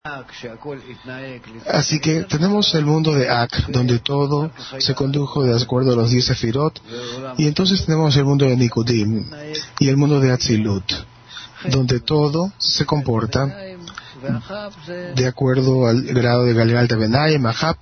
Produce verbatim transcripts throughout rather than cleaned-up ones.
Así que tenemos el mundo de Ak, donde todo se condujo de acuerdo a los diez sefirot, y entonces tenemos el mundo de Nikudim y el mundo de Atzilut, donde todo se comporta de acuerdo al grado de Galgalta Benayim, Ahab,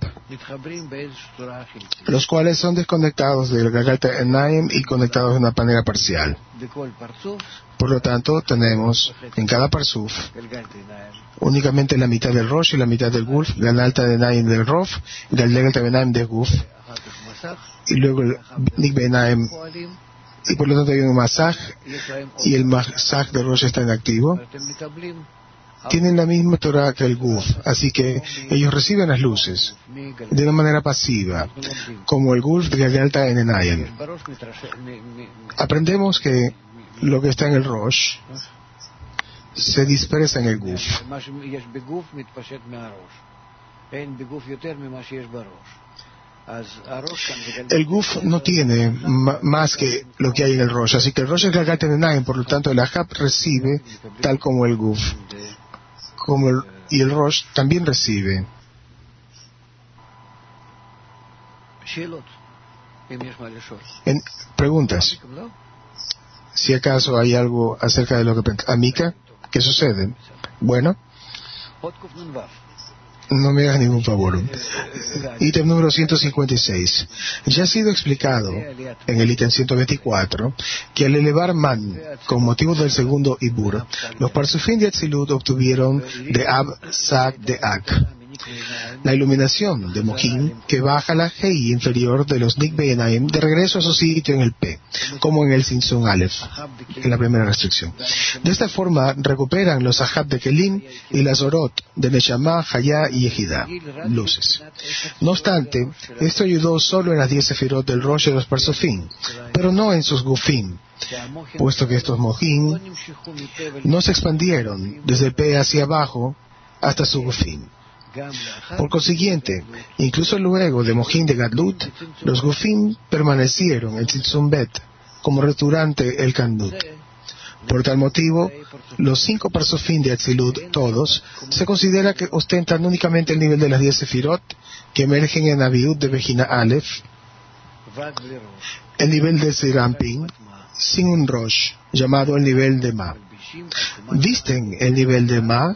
los cuales son desconectados del Galgalta Benayim y conectados de una manera parcial. Por lo tanto, tenemos en cada parsuf únicamente la mitad del Rosh y la mitad del Guf, Galgalta Benayim del Rof, Galgalta Benayim del Guf, y luego el Nik Benayim, y por lo tanto hay un Masaj, y el Masaj del Rosh está en activo. Tienen la misma Torah que el Guf, así que ellos reciben las luces de una manera pasiva, como el Guf de Galgalta en Enayim. Aprendemos que lo que está en el Rosh se dispersa en el Guf. El Guf no tiene m- más que lo que hay en el Rosh, así que el Rosh es Galgalta en Enayim, por lo tanto el Ahab recibe tal como el Guf. Como el, y el Rosh también recibe. En, preguntas. Si acaso hay algo acerca de lo que pensaba. Amika, ¿qué sucede? Bueno, no me hagas ningún favor. Ítem número ciento cincuenta y seis. Ya ha sido explicado en el ítem ciento veinticuatro que al elevar Man con motivo del segundo Ibur, los parsufim de Atzilut obtuvieron de Ab Sag de Ak la iluminación de Mohin, que baja la Hei inferior de los Nik Benayim de regreso a su sitio en el P, como en el Sinsun Aleph, en la primera restricción. De esta forma recuperan los Ahab de Kelim y las Orot de Neshama, Hayá y Ejida, luces. No obstante, esto ayudó solo en las diez sefirot del Rosh de los Parsufim, pero no en sus Gufim, puesto que estos Mohin no se expandieron desde el P hacia abajo hasta su Gufim. Por consiguiente, incluso luego de Mohin de Gadlut, los Gufim permanecieron en Tzimtzum Bet como returante el Kandut. Por tal motivo, los cinco parsufim de Atzilut, todos, se considera que ostentan únicamente el nivel de las diez sefirot que emergen en Aviut de Bejina Aleph, el nivel de Serampin, sin un Rosh, llamado el nivel de Ma. Visten el nivel de Ma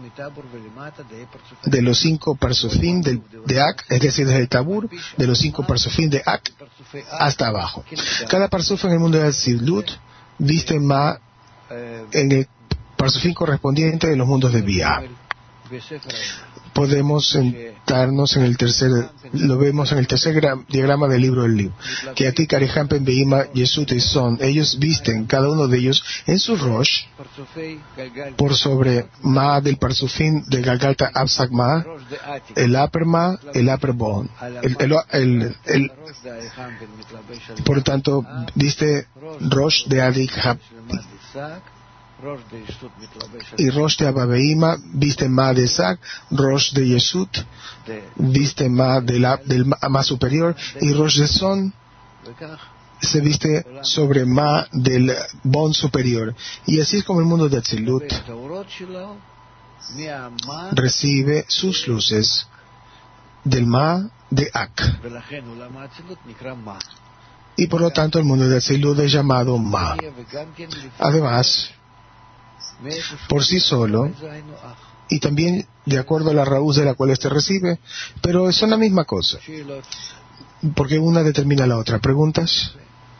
de los cinco parsufim de, de Ak, es decir, desde el Tabur, de los cinco parsufim de Ak hasta abajo. Cada parsuf en el mundo de Atzilut viste Ma en el parsufim correspondiente de los mundos de Bia. Podemos sentarnos en el tercer, lo vemos en el tercer gra- diagrama del libro del libro, que aquí Karehampen, Beima, Yesut y Son, ellos visten, cada uno de ellos, en su Rosh, por sobre Ma del Parsufim de Galgalta Absak Ma, el Aper Ma, el Aper Bon, el, el, el, el, por lo tanto, viste Rosh de Adik Hab, y Rosh de Ababeima viste Ma de Zak, Rosh de Yesut viste Ma de la, del Ma superior, y Rosh de Son se viste sobre Ma del Bon superior. Y así es como el mundo de Atzilut recibe sus luces del Ma de Ak, y por lo tanto el mundo de Atzilut es llamado Ma. Además, por sí solo, y también de acuerdo a la raíz de la cual éste recibe, pero son la misma cosa, porque una determina la otra. ¿Preguntas?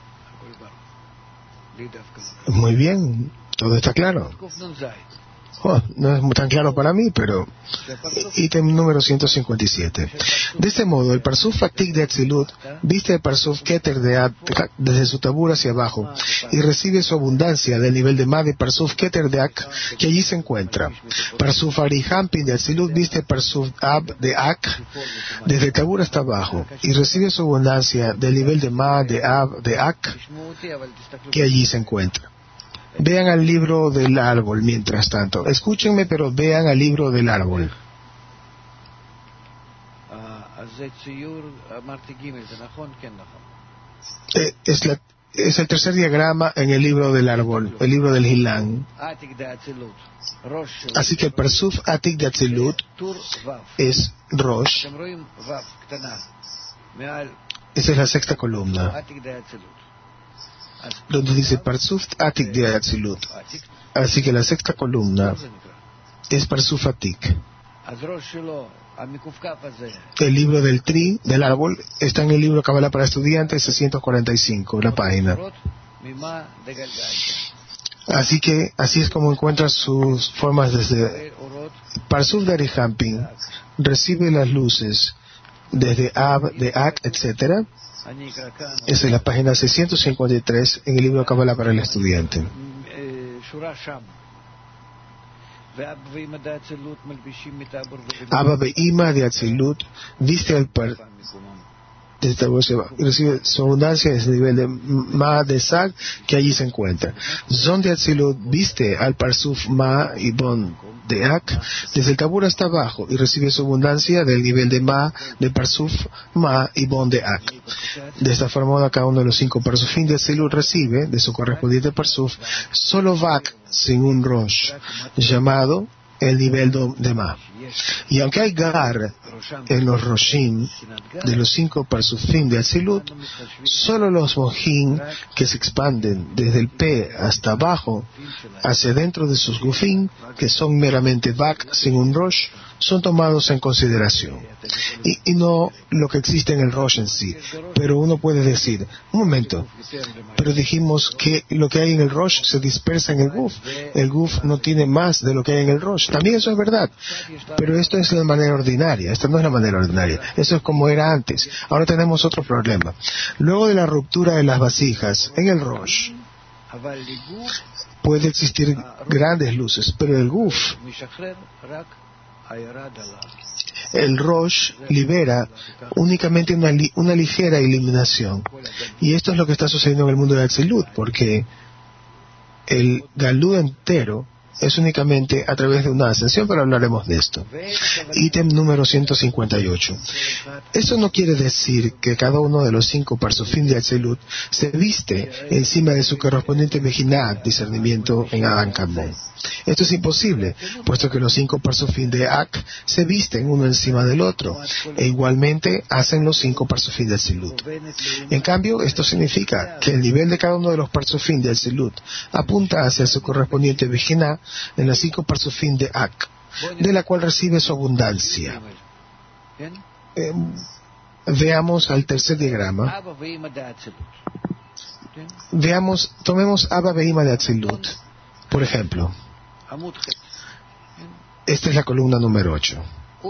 Muy bien, todo está claro. Oh, no es tan claro para mí, pero ítem número ciento cincuenta y siete. De este modo, el Parsuf Fatik de Atzilut viste el Parsuf Keter de Ak desde su tabur hacia abajo y recibe su abundancia del nivel de Ma de Parsuf Keter de Ak que allí se encuentra. Parsuf Arihampin de Atzilut viste el Parsuf Ab de Ak desde el tabur hasta abajo y recibe su abundancia del nivel de Ma de Ab de Ak que allí se encuentra. Vean al libro del árbol mientras tanto. Escúchenme, pero vean al libro del árbol. Eh, es la, es el tercer diagrama en el libro del árbol, el libro del Hilán. Así que el Parsuf Atik de Atzilut es Rosh. Esa es la sexta columna, donde dice Parsuf Atik de Atzilut. Así que la sexta columna es Parsuf Atik. El libro del Tri, del árbol, está en el libro Kabbalah para estudiantes, seiscientos cuarenta y cinco, la página. Así que, así es como encuentra sus formas desde Parsuf de Arihampin, recibe las luces desde Ab, de Ak, etcétera. Esa es la página seiscientos cincuenta y tres en el libro Kabbalah para el estudiante. Abba Be'ima de Atzilut viste al par recibe su abundancia desde el nivel de Ma de Sag que allí se encuentra. Zon de Atzilut viste al Parsuf Ma y Bon de Ak desde el Tabur hasta abajo y recibe su abundancia del nivel de Ma de Parsuf Ma y Bon de Ak. De esta forma cada uno de los cinco Parsufim de Atzilut recibe de su correspondiente Parsuf solo Vak sin un Rosh llamado el nivel de Ma. Y aunque hay Gar en los Roshim de los cinco Parsufim de Atzilut, solo los Mohim que se expanden desde el P hasta abajo hacia dentro de sus Gufim, que son meramente Vak sin un Rosh, son tomados en consideración y, y no lo que existe en el Rosh en sí. Pero uno puede decir, un momento, pero dijimos que lo que hay en el Rosh se dispersa en el Guf, el Guf no tiene más de lo que hay en el Rosh. También eso es verdad, pero esto es la manera ordinaria, esta no es la manera ordinaria, eso es como era antes. Ahora tenemos otro problema. Luego de la ruptura de las vasijas en el Rosh puede existir grandes luces, pero el Guf, el Rosh libera únicamente una, li, una ligera iluminación. Y esto es lo que está sucediendo en el mundo de Atzilut, porque el Galú entero es únicamente a través de una ascensión, pero hablaremos de esto. Ítem número ciento cincuenta y ocho. Eso no quiere decir que cada uno de los cinco Parsufim de Atzilut se viste encima de su correspondiente Mejinah, discernimiento en Adam Kadmon. Esto es imposible, puesto que los cinco Parsufim de Ak se visten uno encima del otro, e igualmente hacen los cinco Parsufim de Atzilut. En cambio, esto significa que el nivel de cada uno de los Parsufim de Atzilut apunta hacia su correspondiente Mejinah en las cinco Parsufim de Ak, de la cual recibe su abundancia. Eh, veamos al tercer diagrama. Veamos, tomemos Abba Be'ima de Atzilut, por ejemplo. Esta es la columna número ocho.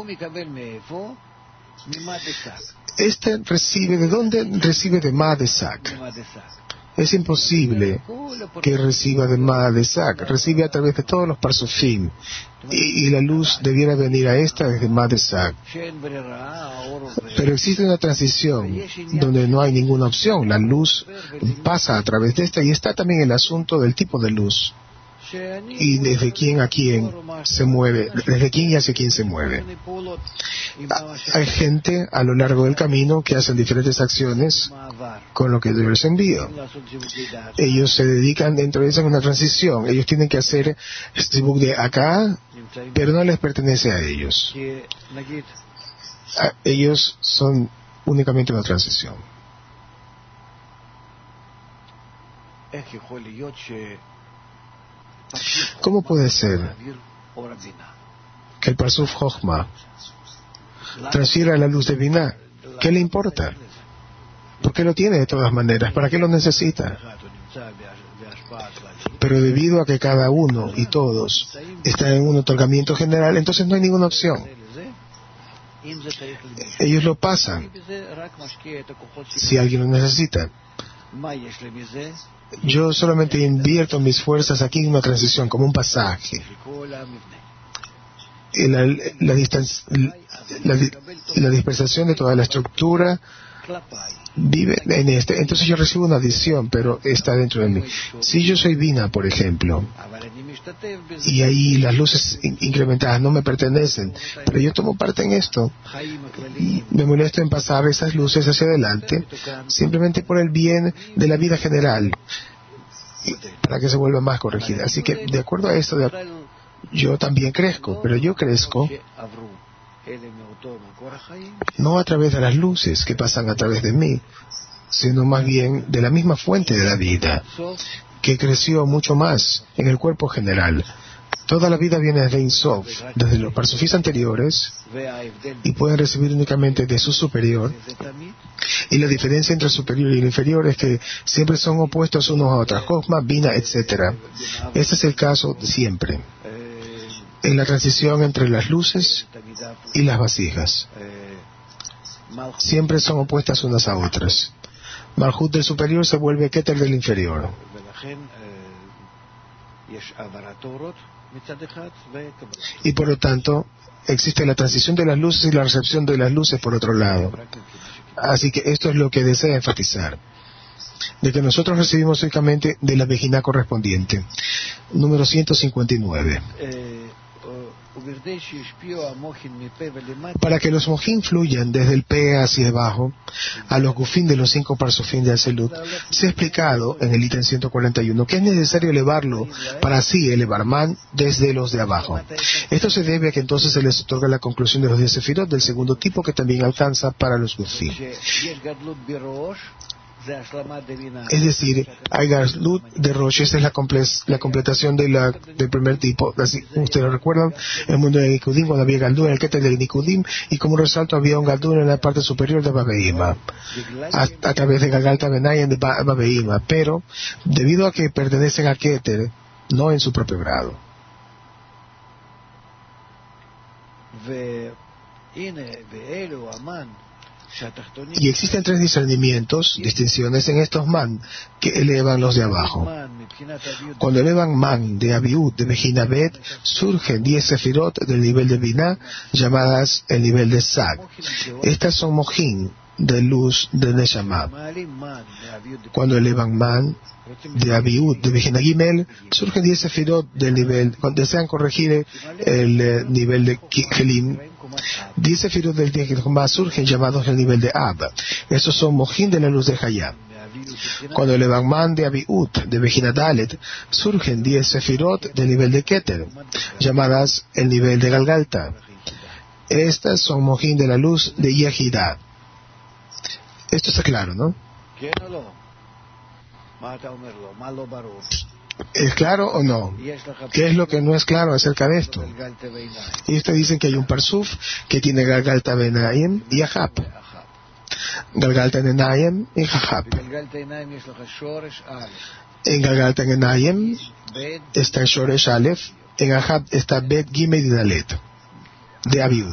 Este recibe, ¿de dónde recibe? De Ma de Sak. Es imposible que reciba de Ma de Sak, recibe a través de todos los Parsufim, y, y la luz debiera venir a esta desde Ma de Sak. Pero existe una transición donde no hay ninguna opción, la luz pasa a través de esta, y está también el asunto del tipo de luz. Y desde quién a quién se mueve, desde quién y hacia quién se mueve. Hay gente a lo largo del camino que hacen diferentes acciones con lo que Dios les envía. Ellos se dedican dentro de esa una transición. Ellos tienen que hacer este book de acá, pero no les pertenece a ellos. A ellos son únicamente una transición. ¿Cómo puede ser que el Parsuf Jochma transfiera la luz de Binah? ¿Qué le importa? Porque lo tiene de todas maneras. ¿Para qué lo necesita? Pero debido a que cada uno y todos están en un otorgamiento general, entonces no hay ninguna opción. Ellos lo pasan si alguien lo necesita. Yo solamente invierto mis fuerzas aquí en una transición, como un pasaje. La, la, distancia, la, la dispersación de toda la estructura vive en este, entonces yo recibo una adición, pero está dentro de mí. Si yo soy Bina, por ejemplo, y ahí las luces in- incrementadas no me pertenecen, pero yo tomo parte en esto, me molesto en pasar esas luces hacia adelante, simplemente por el bien de la vida general, y para que se vuelva más corregida. Así que, de acuerdo a esto, de ac- yo también crezco, pero yo crezco no a través de las luces que pasan a través de mí, sino más bien de la misma fuente de la vida, que creció mucho más en el cuerpo general. Toda la vida viene desde Ein Sof, desde los parsufís anteriores, y pueden recibir únicamente de su superior. Y la diferencia entre el superior y el inferior es que siempre son opuestos unos a otros, Chokma, Bina, etcétera. Ese es el caso de siempre, en la transición entre las luces y las vasijas. Siempre son opuestas unas a otras. Malhut del superior se vuelve Keter del inferior. Y por lo tanto, existe la transición de las luces y la recepción de las luces por otro lado. Así que esto es lo que desea enfatizar, de que nosotros recibimos únicamente de la vejina correspondiente. Número ciento cincuenta y nueve. Para que los mojim fluyan desde el P hacia abajo a los gufín de los cinco parsufín de Aselut, se ha explicado en el ítem ciento cuarenta y uno que es necesario elevarlo para así elevar man desde los de abajo. Esto se debe a que entonces se les otorga la conclusión de los diez sefirot del segundo tipo, que también alcanza para los gufín. Es decir, hay Gadlut de Rosh, esta es la, comple- la completación de la, del primer tipo. Así, ustedes lo recuerdan, en el mundo de Nikudim, cuando había Gadlut en el Keter de Nikudim, y como resalto había un Gadlut en la parte superior de Babeima, a, a través de Gagalta Benayim de ba- Babeima, pero debido a que pertenecen a Keter, no en su propio grado. Y existen tres discernimientos, distinciones en estos man que elevan los de abajo. Cuando elevan man de Abiud, de Bejina Bet, surgen diez sefirot del nivel de Binah, llamadas el nivel de Sag. Estas son mojin de luz de Neshama. Cuando elevan man de Abiud, de Bejina Gimel, surgen diez sefirot del nivel, cuando desean corregir el eh, nivel de Kelim. Diez sefirot del día que más surgen llamados el nivel de Ab. Esos son mojin de la luz de Hayá. Cuando elevan man de Abiud, de Bejina Dalet, surgen diez sefirot del nivel de Keter, llamadas el nivel de Galgalta. Estas son mojin de la luz de Yehidah. Esto está claro, ¿no? ¿Es claro o no? ¿Qué es lo que no es claro acerca de esto? Y ustedes dicen que hay un parsuf que tiene Galgalta Benayim y Ahab. Galgalta Benayim y Ahab. En Galgalta Benayim está Shoresh Aleph, en Ahab está Bet Gimel y Dalet de Abiud.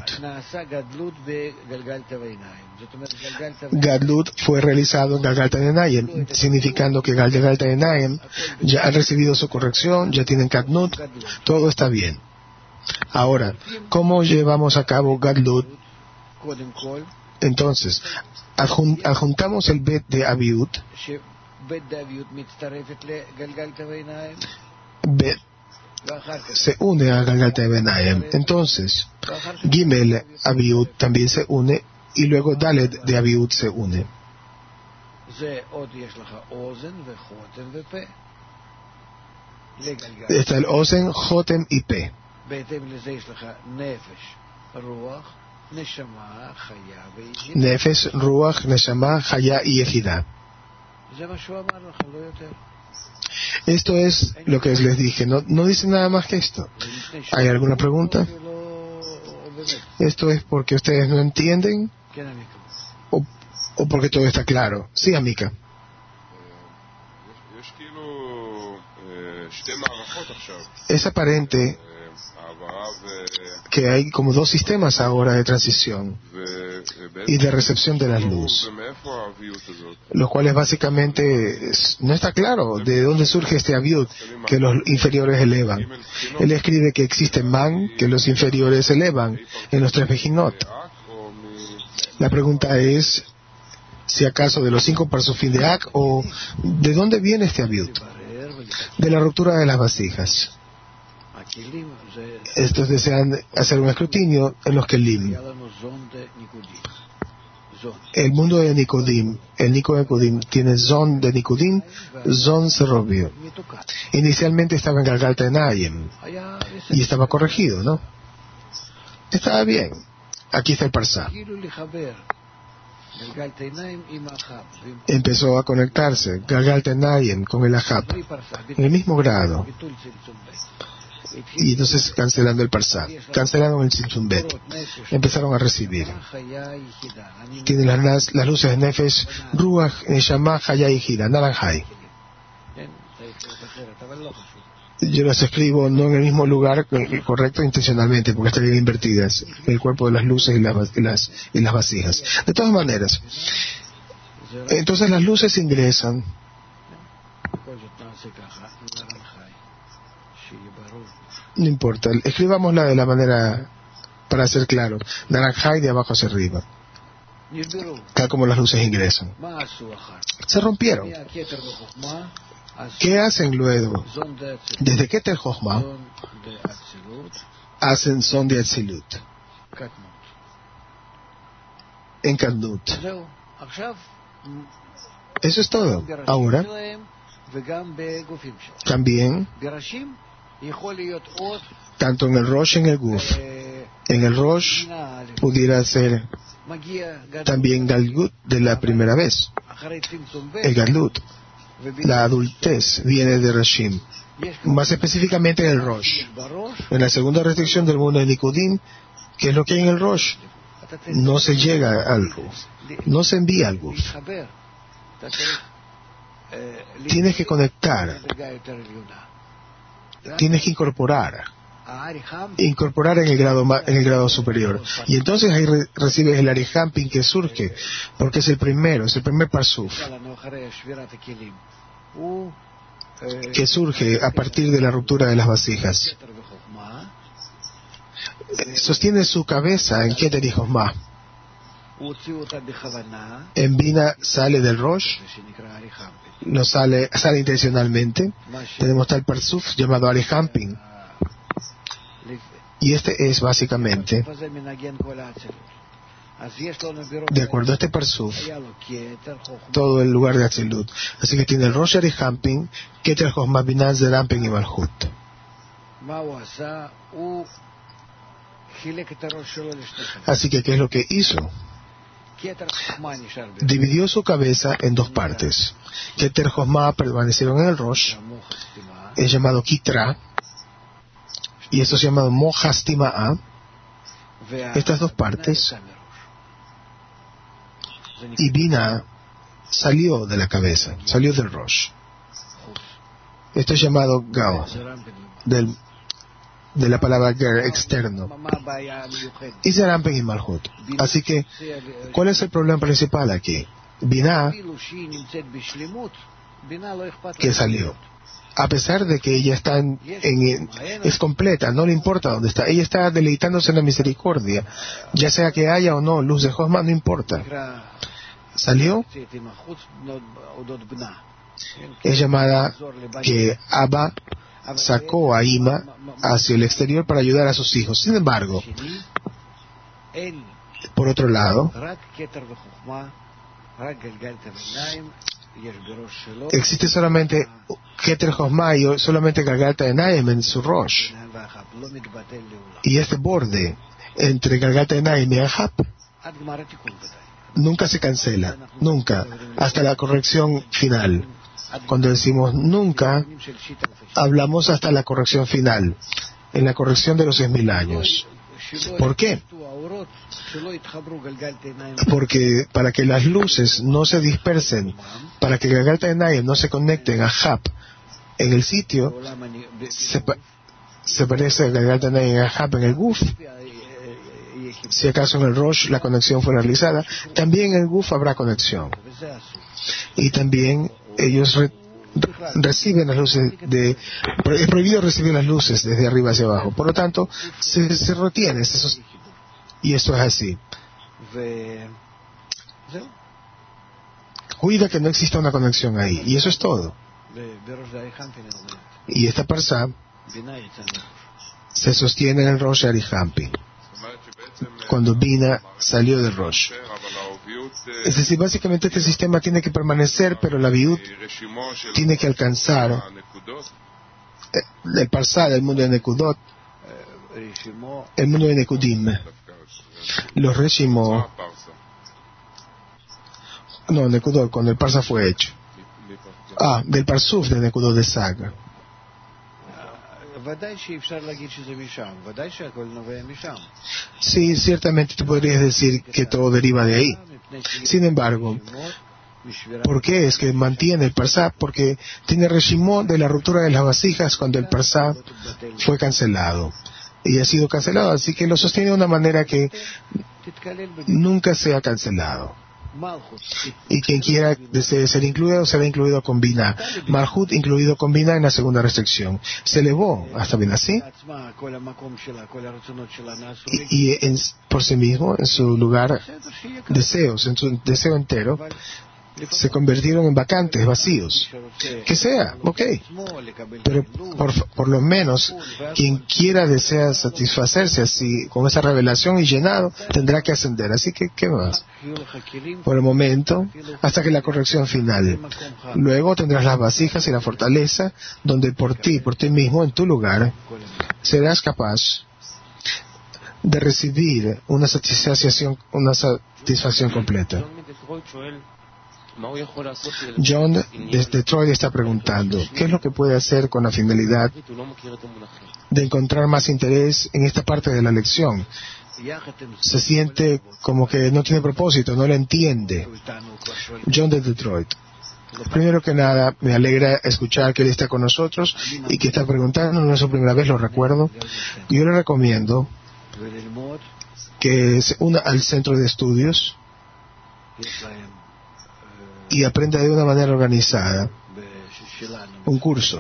Gadlut fue realizado en Galgalta Benayim, significando que Galgalta Benayim ya han recibido su corrección, ya tienen Kadnut, todo está bien. Ahora, ¿cómo llevamos a cabo Gadlut? Entonces, adjun- adjuntamos el Bet de Abiud, Bet se une a Galgalta Benayim. Entonces, Gimel Abiud también se une, y luego Dalet de Abiud se une. Está el Ozen, Jotem y P. Nefesh, Ruach, Neshama, Hayá y Yehidah. Esto es lo que les dije, no, no dice nada más que esto. ¿Hay alguna pregunta? ¿Esto es porque ustedes no entienden? ¿O, o porque todo está claro? Sí, Amika. Es aparente que hay como dos sistemas ahora de transición y de recepción de la luz, los cuales básicamente es, no está claro de dónde surge este aviud que los inferiores elevan. Él escribe que existe man que los inferiores elevan en los tres Bejinot. La pregunta es, si acaso de los cinco parsufim de Ak, o de dónde viene este abiut, de la ruptura de las vasijas. Estos desean hacer un escrutinio en los kelim. El mundo de Nikodim, el Nico de Nikodim tiene Zon de Nikodim, Zon se rompió. Inicialmente estaba en Galgalta Enayim y estaba corregido, ¿no? Estaba bien. Aquí está el Parsá. Empezó a conectarse Galgalta Enayim con el Ahab en el mismo grado. Y entonces cancelando el Parsá, cancelaron el Tzimtzum Bet, empezaron a recibir. Tienen las, las luces de Nefesh, Ruach, Neshama, Hayá y Gira, Naranjai. Yo las escribo no en el mismo lugar correcto intencionalmente, porque están bien invertidas, el cuerpo de las luces y las, y las, y las vasijas. De todas maneras, entonces las luces ingresan. No importa, escribámosla de la manera para ser claro. Naranjai de abajo hacia arriba, tal como las luces ingresan. Se rompieron. ¿Qué hacen luego? Desde Keter Jochma hacen son de Atzilut en Kadnut. Eso es todo. Ahora también, tanto en el Rosh y en el Guf, en el Rosh pudiera ser también Galgut de la primera vez. El Galgut, la adultez, viene de Rashim, más específicamente en el Rosh. En la segunda restricción del mundo de Nikodim, ¿qué es lo que hay en el Rosh? No se llega al Guf, no se envía al Guf. Tienes que conectar, tienes que incorporar, incorporar en el grado en el grado superior, y entonces ahí re, recibes el Arihampin que surge, porque es el primero, es el primer parsuf que surge a partir de la ruptura de las vasijas. Sostiene su cabeza en Keter y Jochma. En Bina sale del Rosh, no sale, sale intencionalmente. Tenemos tal parsuf llamado Arihampin, y este es básicamente, de acuerdo a este parsuf, todo el lugar de Atzilut. Así que tiene el Rosh Arihampin, Keter Jochma, Binah, Zerampin y Malhut. Así que, ¿qué es lo que hizo? Dividió su cabeza en dos partes. Keter Jochma permanecieron en el Rosh, es llamado Kitra, y esto es llamado Mohastima'ah. Estas dos partes, y Bina salió de la cabeza, salió del Rosh. Esto es llamado Gao, del de la palabra ger, externo, y Zerampin y Malhut. Así que, ¿cuál es el problema principal aquí? Binah, que salió, a pesar de que ella está en, en, es completa, no le importa dónde está, ella está deleitándose en la misericordia, ya sea que haya o no luz de Jochma, no importa. Salió, es llamada que Abba sacó a Ima hacia el exterior para ayudar a sus hijos. Sin embargo, por otro lado, existe solamente Keter Jochma y solamente Galgalta Enayim en su Rosh, y este borde entre Galgalta Enayim y Ahab nunca se cancela, nunca, hasta la corrección final. Cuando decimos nunca, hablamos hasta la corrección final, en la corrección de los seis mil años. ¿Por qué? Porque para que las luces no se dispersen, para que Galgalta Enayim no se conecten a Ahab en el sitio, se, se parece a Galgalta Enayim y Ahab en el Guf. Si acaso en el Rosh la conexión fue realizada, también en el Guf habrá conexión. Y también ellos re, reciben las luces de, es prohibido recibir las luces desde arriba hacia abajo, por lo tanto se, se retiene eso, y esto es así. cuida que no exista una conexión ahí, y eso es todo. Y esta parsá se sostiene en el Rosh Arihampi, cuando Bina salió del Rosh. Es decir, básicamente este sistema tiene que permanecer, pero la Viut tiene que alcanzar el parsá del mundo de Nekudot, el mundo de Nekudim. Los Reshimó, no, Nekudot, cuando el parsa fue hecho. Ah, del parsuf de Nekudot de Saga. Sí, ciertamente tú podrías decir que todo deriva de ahí. Sin embargo, ¿por qué es que mantiene el parsá? Porque tiene reshimó de la ruptura de las vasijas cuando el parsá fue cancelado. Y ha sido cancelado, así que lo sostiene de una manera que nunca sea cancelado. Y quien quiera desee ser incluido, será incluido con Binah. Malhut incluido con Binah en la segunda restricción. Se elevó hasta Binah, ¿sí? Y, y en, por sí mismo, en su lugar, deseos, en su deseo entero, se convirtieron en vacantes, vacíos. Que sea, ok. Pero por, por lo menos, quien quiera desea satisfacerse así, con esa revelación y llenado, tendrá que ascender. Así que, ¿qué más? Por el momento, hasta que la corrección final. Luego tendrás las vasijas y la fortaleza, donde por ti, por ti mismo, en tu lugar, serás capaz de recibir una satisfacción, una satisfacción completa. John desde Detroit está preguntando, ¿qué es lo que puede hacer con la finalidad de encontrar más interés en esta parte de la lección? Se siente como que no tiene propósito, no lo entiende. John de Detroit. Primero que nada, me alegra escuchar que él está con nosotros y que está preguntando, no es su primera vez, lo recuerdo. Yo le recomiendo que se una al centro de estudios y aprenda de una manera organizada un curso,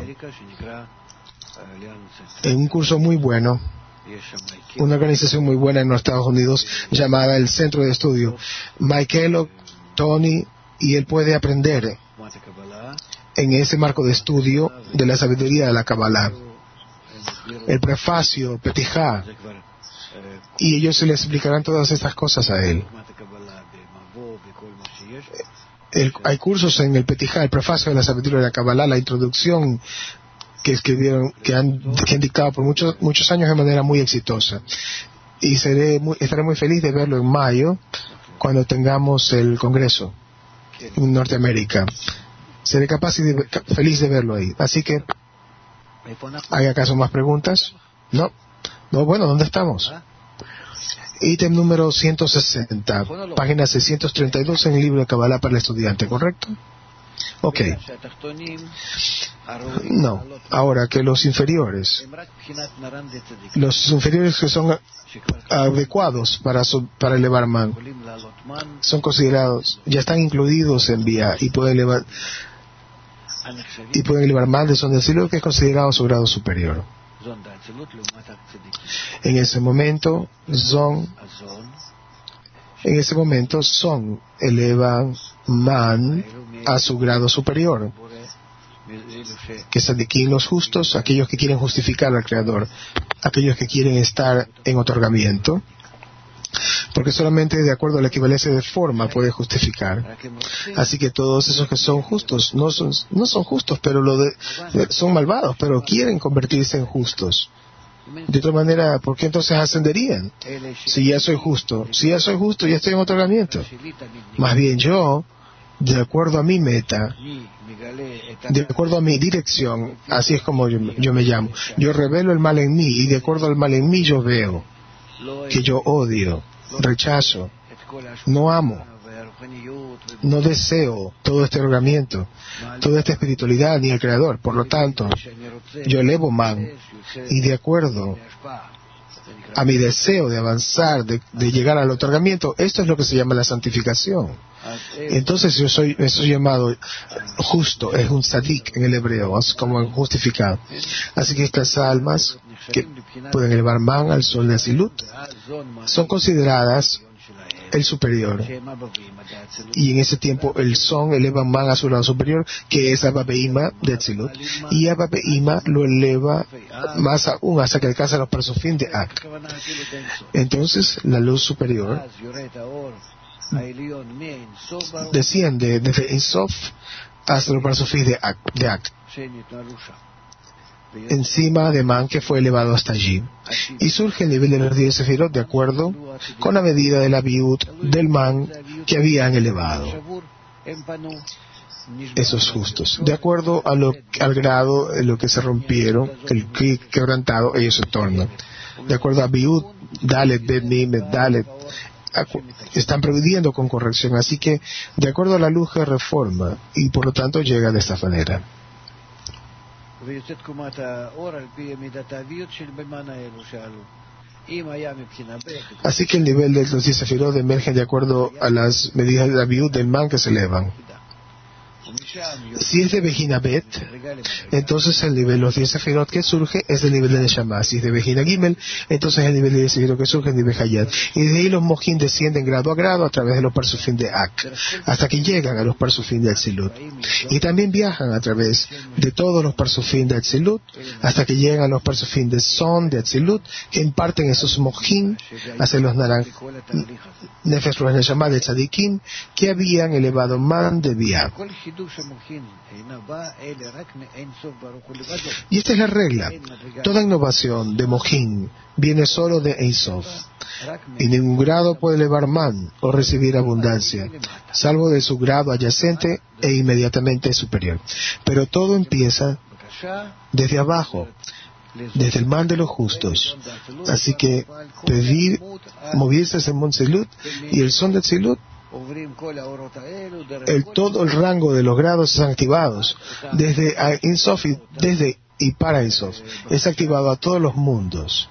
en un curso muy bueno, una organización muy buena en los Estados Unidos llamada el Centro de Estudio. Michael, Tony, y él puede aprender en ese marco de estudio de la sabiduría de la Kabbalah, el prefacio, Petijá, y ellos se le explicarán todas estas cosas a él. El, hay cursos en el Petijá, el prefacio de la sabiduría de la Kabbalah, la introducción que escribieron, que han, que han dictado por muchos muchos años de manera muy exitosa. Y seré muy, estaré muy feliz de verlo en mayo, cuando tengamos el Congreso en Norteamérica. Seré capaz y de, feliz de verlo ahí. Así que, ¿hay acaso más preguntas? No. No, bueno, ¿dónde estamos? Ítem número ciento sesenta, página seiscientos treinta y dos en el libro de Kabbalah para el estudiante, ¿correcto? Ok. No, ahora que los inferiores, los inferiores que son adecuados para, para elevar man, son considerados, ya están incluidos en vía y pueden elevar, y pueden elevar man de son del cielo, que es considerado su grado superior. En ese momento, son, en ese momento, son, elevan man a su grado superior, que es aquí los justos, aquellos que quieren justificar al Creador, aquellos que quieren estar en otorgamiento, porque solamente de acuerdo a la equivalencia de forma puede justificar. Así que todos esos que son justos no son, no son justos, pero lo de, son malvados, pero quieren convertirse en justos. De otra manera, ¿por qué entonces ascenderían? Si ya soy justo, si ya soy justo, ya estoy en otorgamiento. Más bien yo, de acuerdo a mi meta, de acuerdo a mi dirección, así es como yo, yo me llamo. Yo revelo el mal en mí, y de acuerdo al mal en mí yo veo que yo odio, rechazo, no amo, no deseo todo este otorgamiento, toda esta espiritualidad ni el Creador. Por lo tanto, yo elevo man, y de acuerdo a mi deseo de avanzar, de, de llegar al otorgamiento, esto es lo que se llama la santificación. Entonces yo soy, soy llamado justo, es un tzadik en el hebreo, es como justificado. Así que estas almas que pueden elevar man al sol de Asilut son consideradas el superior. Y en ese tiempo el Son eleva Man a su lado superior, que es Abba Beima de Atzilut, y Abba Beima lo eleva más aún hasta que alcanza los Parsufim de Ak. Entonces la luz superior desciende desde Ein Sof hasta los Parsufim de Ak, de Ak, encima de Man, que fue elevado hasta allí, y surge el nivel de los diez sefirot de acuerdo con la medida de la viud del Man que habían elevado esos justos, de acuerdo a lo, al grado de lo que se rompieron, el que quebrantado, ellos se tornan, de acuerdo a viud, Dalet, Bet, Mim, Dalet, están progrediendo con corrección, así que de acuerdo a la luz que reforma, y por lo tanto llega de esta manera. Así que el nivel de los diez sefirot emergen de acuerdo a las medidas de la viud del Man que se elevan. Si es de Bejina Bet, entonces el nivel de los diez sefirot que surge es del nivel de Neshama. Si es de Bejina Gimel, entonces el nivel de diez sefirot que surge es de Behayat. Y de ahí los Mojim descienden grado a grado a través de los Parsufim de Ak, hasta que llegan a los Parsufim de Atzilut. Y también viajan a través de todos los Parsufim de Atzilut, hasta que llegan a los Parsufim de Son, de Atzilut, que imparten esos Mojim hacia los Naran, Nefesh Ruach Neshama de Tzadikim, que habían elevado Man de Biah. Y esta es la regla. Toda innovación de Mojim viene solo de Ein Sof. Y ningún grado puede elevar Man o recibir abundancia, salvo de su grado adyacente e inmediatamente superior. Pero todo empieza desde abajo, desde el Man de los justos. Así que pedir moverse hacia el Monte Tzilut y el Son de Tzilut, el, todo el rango de los grados es activados desde Ein Sof y desde y para Ein Sof. Es activado a todos los mundos,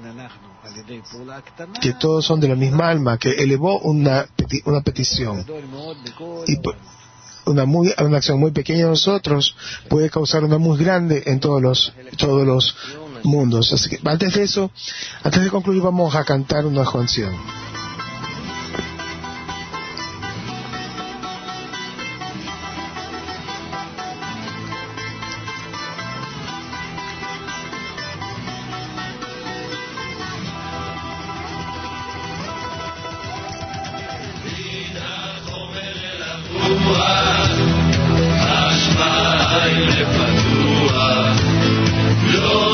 que todos son de la misma alma, que elevó una, peti, una petición. Y una, muy, una acción muy pequeña de nosotros puede causar una muy grande en todos los, todos los mundos. Así que antes de eso, antes de concluir, vamos a cantar una canción. השמיים לפתוח, לא